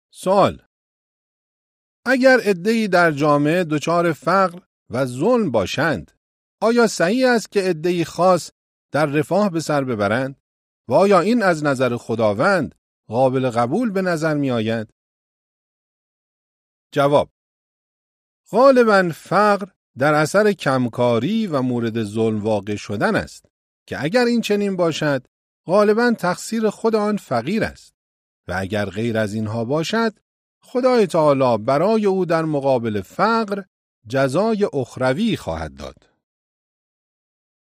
سوال: اگر عده‌ای در جامعه دچار فقر و ظلم باشند، آیا صحیح است که عده‌ای خاص در رفاه به سر ببرند و آیا این از نظر خداوند قابل قبول به نظر می آید؟ جواب: غالباً فقر در اثر کمکاری و مورد ظلم واقع شدن است که اگر این چنین باشد غالباً تقصیر خود آن فقیر است و اگر غیر از اینها باشد خدای تعالی برای او در مقابل فقر جزای اخروی خواهد داد.